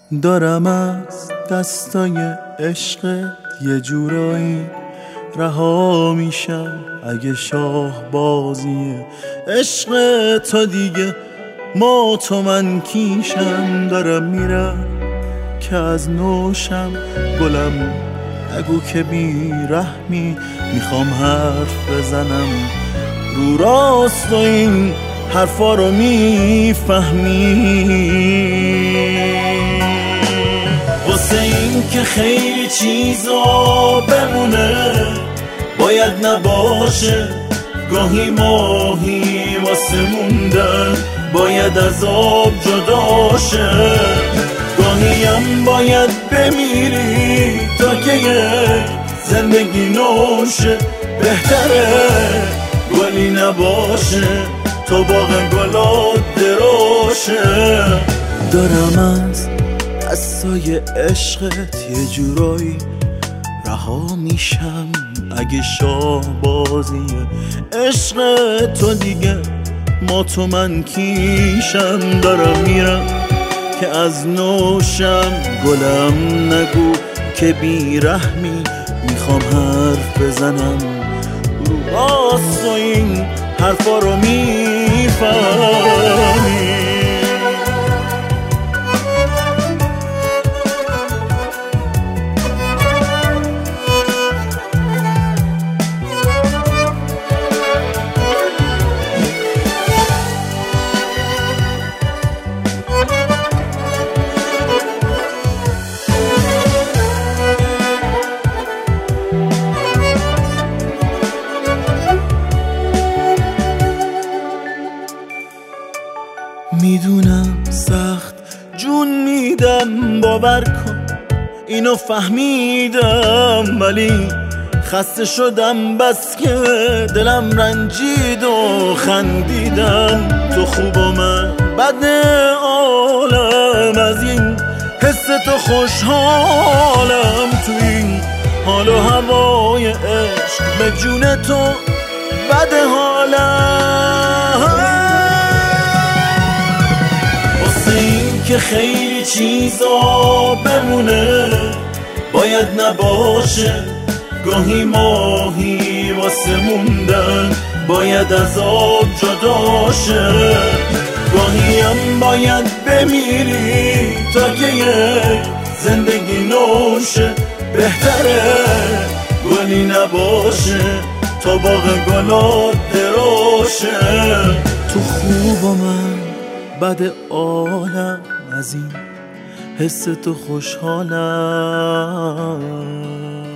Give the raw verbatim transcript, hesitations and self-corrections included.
دارم از دستای عشقت یه جورایی رها میشم اگه شاه بازیه عشق تو دیگه ما تو من کیشم. دارم میرم که از نوشم گلم نگو که بی رحمی میخوام حرف بزنم رو راست و این حرفا رو میفهمی. واسه این که خیلی چیزا بمونه باید نباشه، گاهی ماهی واسه موندن باید از آب جدا شه، گاهی هم باید بمیری تا که یه زندگی نوشه. بهتره گلی نباشه تا باغ گلات دروشه. دارم از دستای عشقت یه جورایی رها میشم اگه شاه بازیه عشق تو دیگه ما تو من کیشم. دارم میرم که از نوشم گلم نگو که بی رحمی میخوام حرف بزنم رو راست و این حرفا رو میفهمی. میدونم سخت جون میدم باور کن اینو فهمیدم، ولی خسته شدم بس که دلم رنجید و خندیدم. تو خوب و من بد عالم از این حس تو خوشحالم، تو این حال و هوای عشق به جون تو بد حالم. که خیلی چیزا بمونه باید نباشه، گاهی ماهی واسه موندن باید از آب جدا شه، گاهی هم باید بمیری تا که یه زندگی نوشه. بهتره گلی نباشه تا باغ گلات دروشه. تو خوب و من بد عالم از این حس تو خوشحالم.